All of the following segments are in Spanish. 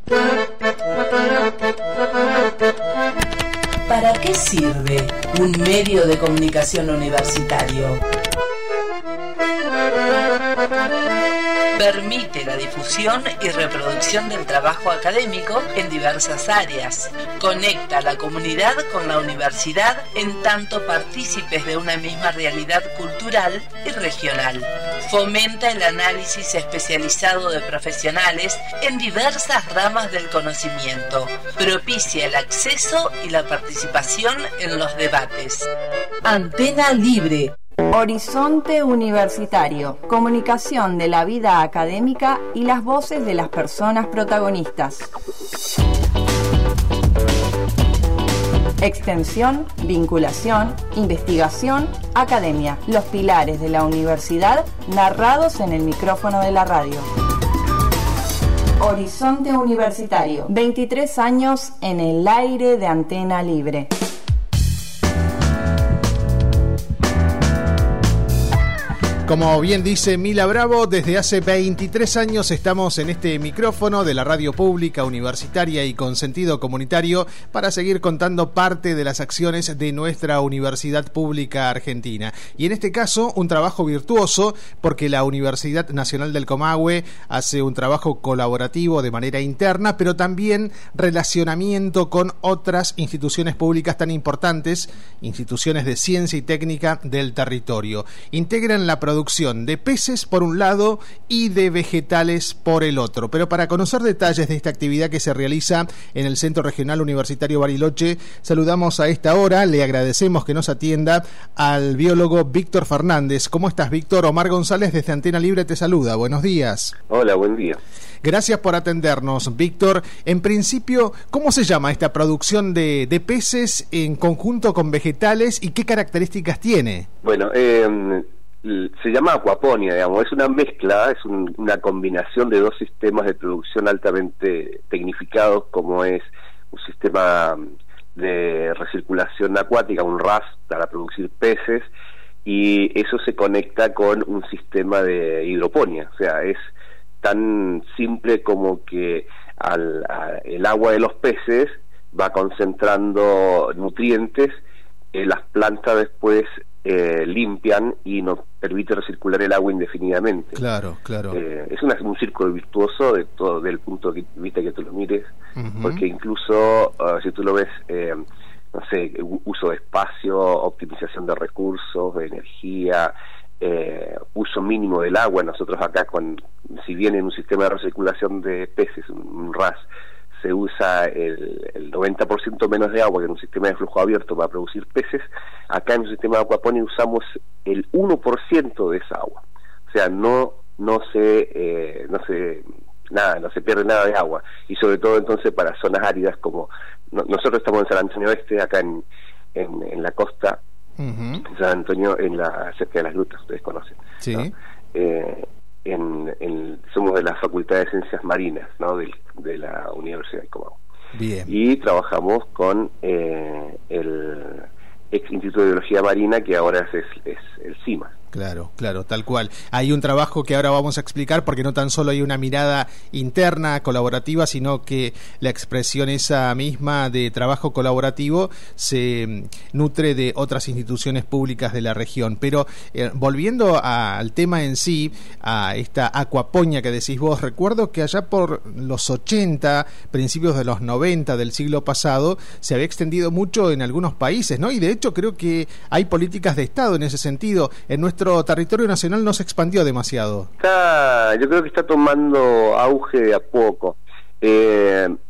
¿Para qué sirve un medio de comunicación universitario? Permite la difusión y reproducción del trabajo académico en diversas áreas. Conecta a la comunidad con la universidad en tanto partícipes de una misma realidad cultural y regional. Fomenta el análisis especializado de profesionales en diversas ramas del conocimiento. Propicia el acceso y la participación en los debates. Antena Libre. Horizonte Universitario, comunicación de la vida académica y las voces de las personas protagonistas. Extensión, vinculación, investigación, academia, los pilares de la universidad narrados en el micrófono de la radio. Horizonte Universitario, 23 años en el aire de Antena Libre. Como bien dice Mila Bravo, desde hace 23 años estamos en este micrófono de la radio pública, universitaria y con sentido comunitario para seguir contando parte de las acciones de nuestra Universidad Pública Argentina. Y en este caso, un trabajo virtuoso porque la Universidad Nacional del Comahue hace un trabajo colaborativo de manera interna, pero también relacionamiento con otras instituciones públicas tan importantes, instituciones de ciencia y técnica del territorio. Integran la producción de peces por un lado y de vegetales por el otro. Pero para conocer detalles de esta actividad que se realiza en el Centro Regional Universitario Bariloche, saludamos a esta hora, le agradecemos que nos atienda al biólogo Víctor Fernández. ¿Cómo estás, Víctor? Omar González desde Antena Libre te saluda. Buenos días. Hola, buen día. Gracias por atendernos, Víctor. En principio, ¿cómo se llama esta producción de peces en conjunto con vegetales y qué características tiene? Bueno, se llama acuaponia, digamos, es una mezcla, es una combinación de dos sistemas de producción altamente tecnificados, como es un sistema de recirculación acuática, un RAS, para producir peces, y eso se conecta con un sistema de hidroponía, o sea, es tan simple como que el agua de los peces va concentrando nutrientes, las plantas después limpian y nos permite recircular el agua indefinidamente. Claro. Es un círculo virtuoso de todo, del punto de vista que tú lo mires, porque incluso si tú lo ves, no sé, uso de espacio, optimización de recursos, de energía, uso mínimo del agua. Nosotros acá, si bien en un sistema de recirculación de peces, un RAS, se usa el 90% menos de agua que en un sistema de flujo abierto para producir peces, acá en un sistema de acuaponia usamos el 1% de esa agua. O sea, no se pierde nada de agua, y sobre todo entonces para zonas áridas como nosotros estamos en San Antonio Oeste, acá en la costa, en San Antonio, cerca de las Lutas, ustedes conocen, sí, ¿no? Somos de la Facultad de Ciencias Marinas, ¿no? de la Universidad de Comahue. Bien. Y trabajamos con el ex Instituto de Biología Marina, que ahora es el CIMA. Claro, tal cual. Hay un trabajo que ahora vamos a explicar, porque no tan solo hay una mirada interna colaborativa, sino que la expresión esa misma de trabajo colaborativo se nutre de otras instituciones públicas de la región. Pero volviendo al tema en sí, a esta acuaponia que decís vos, recuerdo que allá por los 80, principios de los 90 del siglo pasado, se había extendido mucho en algunos países, ¿no? Y de hecho creo que hay políticas de Estado en ese sentido. En nuestro territorio nacional no se expandió demasiado. Yo creo que está tomando auge de a poco. Esto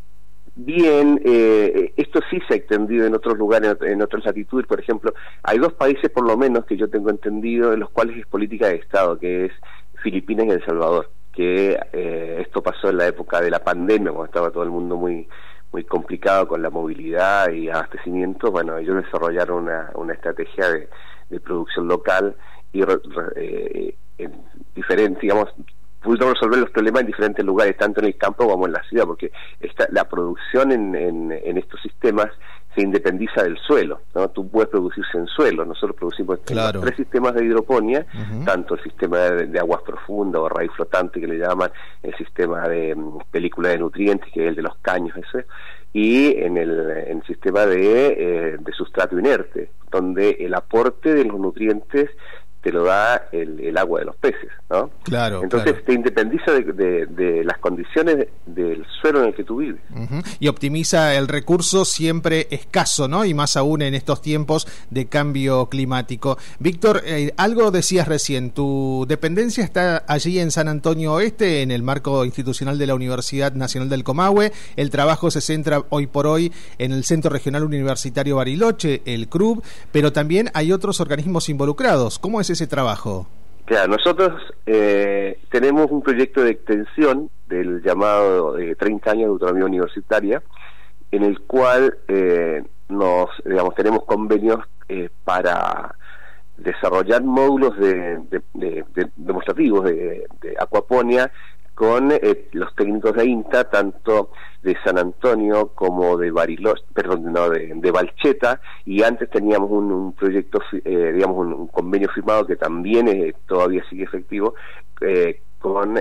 sí se ha extendido en otros lugares, en otras latitudes. Por ejemplo, hay dos países por lo menos que yo tengo entendido en los cuales es política de Estado, que es Filipinas y El Salvador, que esto pasó en la época de la pandemia, cuando estaba todo el mundo muy complicado con la movilidad y abastecimiento. Bueno, ellos desarrollaron una estrategia de producción local y diferente, digamos, pudieron resolver los problemas en diferentes lugares, tanto en el campo como en la ciudad, porque la producción en estos sistemas se independiza del suelo, ¿no? Tú puedes producirse en suelo, nosotros producimos claro. 3 sistemas de hidroponía, tanto el sistema de aguas profundas o raíz flotante que le llaman, el sistema de película de nutrientes, que es el de los caños ese, y en el sistema de sustrato inerte, donde el aporte de los nutrientes te lo da el agua de los peces, ¿no? Claro. Entonces claro. te independiza de las condiciones del suelo en el que tú vives. Y optimiza el recurso siempre escaso, ¿no? Y más aún en estos tiempos de cambio climático. Víctor, algo decías recién, tu dependencia está allí en San Antonio Oeste, en el marco institucional de la Universidad Nacional del Comahue. El trabajo se centra hoy por hoy en el Centro Regional Universitario Bariloche, el CRUB, pero también hay otros organismos involucrados. ¿Cómo es ese trabajo? Claro, nosotros tenemos un proyecto de extensión del llamado 30 años de autonomía universitaria, en el cual tenemos convenios para desarrollar módulos demostrativos de acuaponía con los técnicos de INTA, tanto de San Antonio como de Bariloche, de Balcheta, y antes teníamos un proyecto, un convenio firmado que también todavía sigue efectivo, con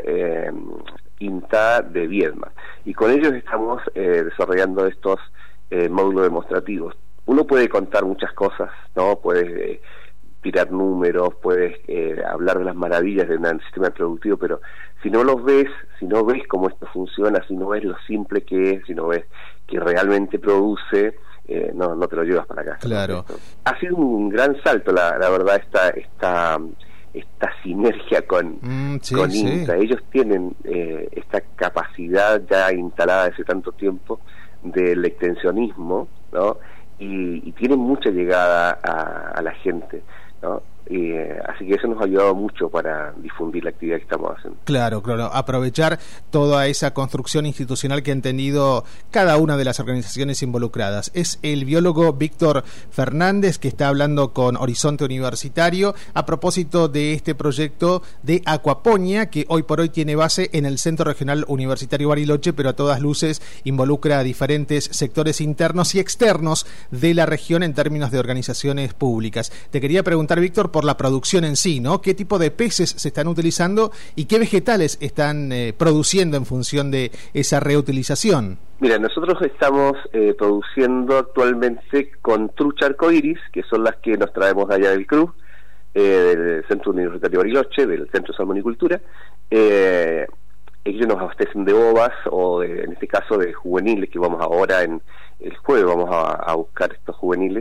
INTA de Viedma. Y con ellos estamos desarrollando estos módulos demostrativos. Uno puede contar muchas cosas, ¿no? Puedes tirar números, puedes hablar de las maravillas de un sistema productivo, pero si no los ves, si no ves cómo esto funciona, si no ves lo simple que es, si no ves que realmente produce, no te lo llevas para acá. Claro. Ha sido un gran salto, la verdad, esta sinergia con INTA. Ellos tienen esta capacidad ya instalada hace tanto tiempo del extensionismo, ¿no? Y tienen mucha llegada a la gente, ¿no? Así que eso nos ha ayudado mucho para difundir la actividad que estamos haciendo. Claro, aprovechar toda esa construcción institucional que han tenido cada una de las organizaciones involucradas. Es el biólogo Víctor Fernández que está hablando con Horizonte Universitario a propósito de este proyecto de acuaponía que hoy por hoy tiene base en el Centro Regional Universitario Bariloche, pero a todas luces involucra a diferentes sectores internos y externos de la región en términos de organizaciones públicas. Te quería preguntar, Víctor, por la producción en sí, ¿no? ¿Qué tipo de peces se están utilizando y qué vegetales están produciendo en función de esa reutilización? Mira, nosotros estamos produciendo actualmente con trucha arcoíris, que son las que nos traemos de allá del CRUB, del Centro Universitario Bariloche, del Centro de Salmonicultura. Ellos nos abastecen de ovas o en este caso de juveniles, que vamos ahora el jueves vamos a buscar estos juveniles.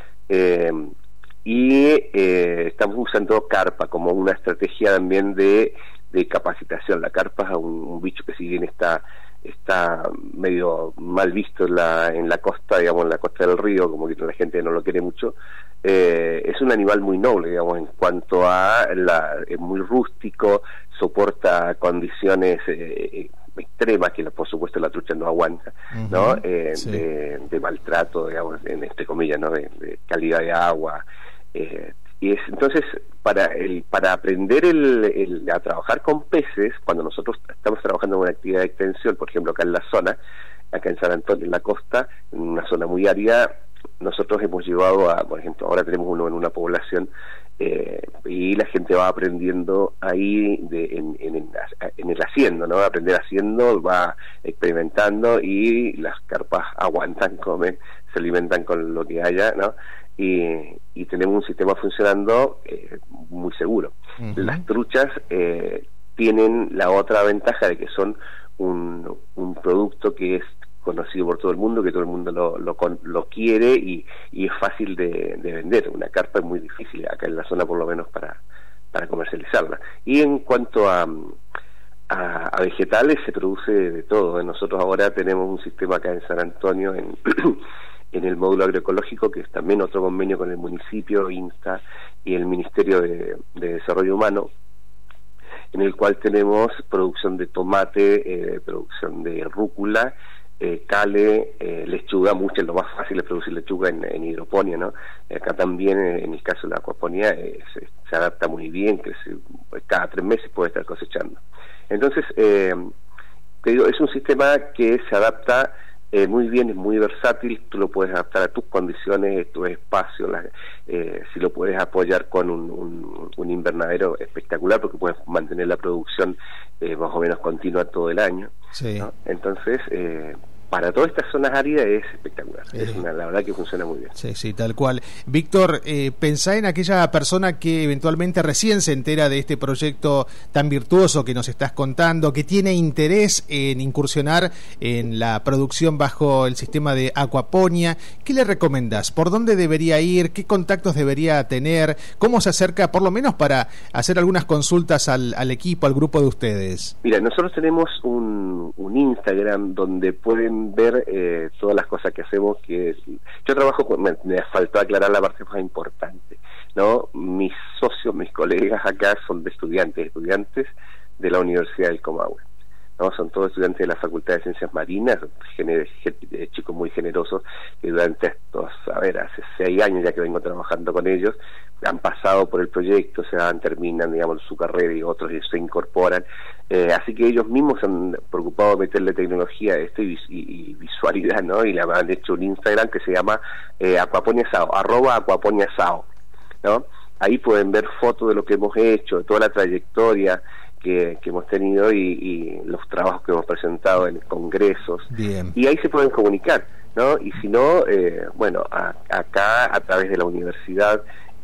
Estamos usando carpa como una estrategia también de capacitación. La carpa es un bicho que si bien está medio mal visto en la costa, digamos, en la costa del río, como que la gente no lo quiere mucho, es un animal muy noble, digamos, en cuanto a es muy rústico, soporta condiciones extremas que por supuesto la trucha no aguanta, ¿no? Sí. De maltrato, digamos, entre comillas, ¿no? De calidad de agua. Y entonces para aprender a trabajar con peces, cuando nosotros estamos trabajando en una actividad de extensión, por ejemplo acá en la zona, acá en San Antonio, en la costa, en una zona muy árida, nosotros hemos llevado por ejemplo, ahora tenemos uno en una población, y la gente va aprendiendo ahí en el haciendo, ¿no? Aprender haciendo, va experimentando y las carpas aguantan, comen, se alimentan con lo que haya, ¿no? Y tenemos un sistema funcionando muy seguro. Las truchas tienen la otra ventaja de que son un producto que es conocido por todo el mundo, que todo el mundo lo quiere y es fácil de vender. Una carpa es muy difícil acá en la zona, por lo menos para comercializarla. Y en cuanto a vegetales, se produce de todo. Nosotros ahora tenemos un sistema acá en San Antonio en el módulo agroecológico, que es también otro convenio con el municipio, INTA y el Ministerio de Desarrollo Humano, en el cual tenemos producción de tomate, producción de rúcula, cale, lechuga. Mucho, lo más fácil es producir lechuga en hidroponía, ¿no? Acá también, en el caso de la acuaponía, se adapta muy bien, que cada 3 meses puede estar cosechando. Entonces, te digo, es un sistema que se adapta muy bien, es muy versátil, tú lo puedes adaptar a tus condiciones, tu espacio, si lo puedes apoyar con un invernadero espectacular, porque puedes mantener la producción más o menos continua todo el año, sí, ¿no? Entonces, para todas estas zonas áridas es espectacular, la verdad que funciona muy bien. Sí, sí, tal cual. Víctor, pensá en aquella persona que eventualmente recién se entera de este proyecto tan virtuoso que nos estás contando, que tiene interés en incursionar en la producción bajo el sistema de Aquaponia. ¿Qué le recomendás? ¿Por dónde debería ir? ¿Qué contactos debería tener? ¿Cómo se acerca, por lo menos para hacer algunas consultas al equipo, al grupo de ustedes? Mira, nosotros tenemos un Instagram donde pueden ver todas las cosas que hacemos, yo trabajo me faltó aclarar la parte más importante, ¿no? Mis socios, mis colegas acá son de estudiantes de la Universidad del Comahue, ¿no? Son todos estudiantes de la Facultad de Ciencias Marinas, chicos muy generosos que durante hace 6 años ya que vengo trabajando con ellos, han pasado por el proyecto, terminan, digamos, su carrera y otros se incorporan, así que ellos mismos se han preocupado de meterle tecnología a esto y visualidad, ¿no? Y le han hecho un Instagram que se llama @aquaponiasao, @aquaponiasao, ¿no? Ahí pueden ver fotos de lo que hemos hecho, de toda la trayectoria que hemos tenido y los trabajos que hemos presentado en congresos. Bien. Y ahí se pueden comunicar, ¿no? Y si no, acá a través de la universidad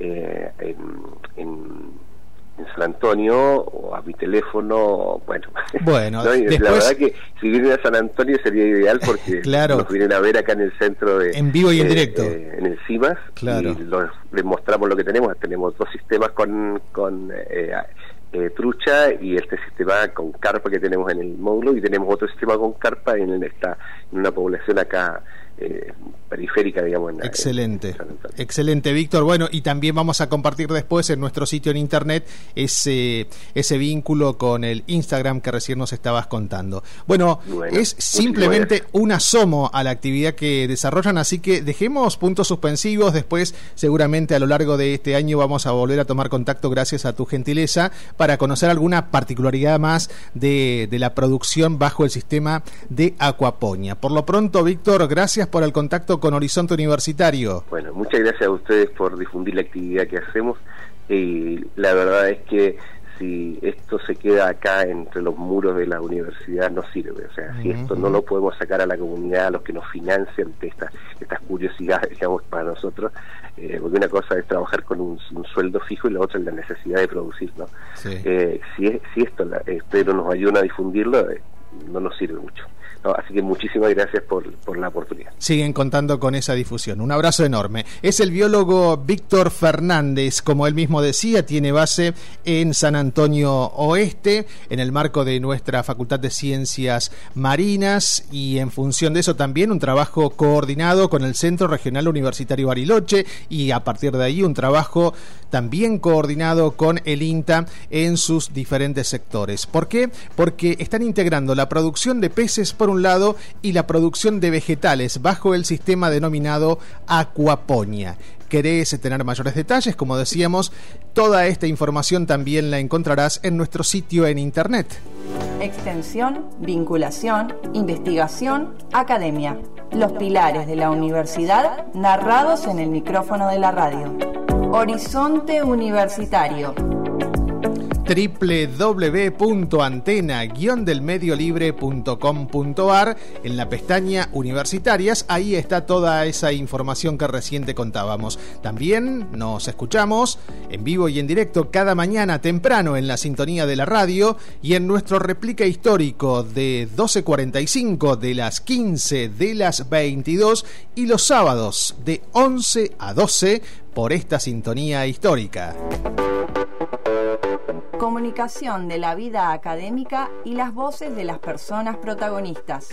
en San Antonio, o a mi teléfono, bueno, ¿no? Después, la verdad que si vienen a San Antonio sería ideal porque claro, nos vienen a ver acá en el centro en vivo y en directo, en el CIMAS, claro, y les mostramos lo que tenemos 2 sistemas con trucha y este sistema con carpa que tenemos en el módulo, y tenemos otro sistema con carpa en una población acá periférica, digamos. Excelente, excelente, Víctor. Bueno, y también vamos a compartir después en nuestro sitio en internet ese vínculo con el Instagram que recién nos estabas contando. Bueno, es simplemente un asomo a la actividad que desarrollan, así que dejemos puntos suspensivos. Después, seguramente a lo largo de este año vamos a volver a tomar contacto, gracias a tu gentileza, para conocer alguna particularidad más de la producción bajo el sistema de Aquaponia. Por lo pronto, Víctor, gracias por el contacto con Horizonte Universitario. Bueno, muchas gracias a ustedes por difundir la actividad que hacemos, y la verdad es que si esto se queda acá entre los muros de la universidad no sirve, si esto no lo podemos sacar a la comunidad, a los que nos financian de estas curiosidades, digamos, para nosotros, porque una cosa es trabajar con un sueldo fijo y la otra es la necesidad de producir, ¿no? Sí. Si esto pero nos ayuda a difundirlo, no nos sirve mucho. No, así que muchísimas gracias por la oportunidad. Siguen contando con esa difusión. Un abrazo enorme. Es el biólogo Víctor Fernández, como él mismo decía, tiene base en San Antonio Oeste, en el marco de nuestra Facultad de Ciencias Marinas, y en función de eso también un trabajo coordinado con el Centro Regional Universitario Bariloche, y a partir de ahí un trabajo también coordinado con el INTA en sus diferentes sectores. ¿Por qué? Porque están integrando la producción de peces por un lado y la producción de vegetales bajo el sistema denominado Aquaponia. ¿Querés tener mayores detalles? Como decíamos, toda esta información también la encontrarás en nuestro sitio en internet. Extensión, vinculación, investigación, academia. Los pilares de la universidad narrados en el micrófono de la radio. Horizonte Universitario. www.antena-delmediolibre.com.ar. En la pestaña Universitarias, ahí está toda esa información que recién te contábamos. También nos escuchamos en vivo y en directo cada mañana temprano en la sintonía de la radio, y en nuestro réplica histórico de 12:45, de las 15, de las 22, y los sábados de 11 a 12 por esta sintonía histórica. Comunicación de la vida académica y las voces de las personas protagonistas.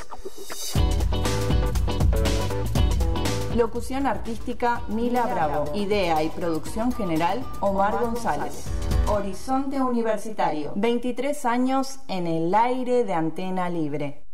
Locución artística, Mila Bravo. Idea y producción general, Omar González. Horizonte Universitario. 23 años en el aire de Antena Libre.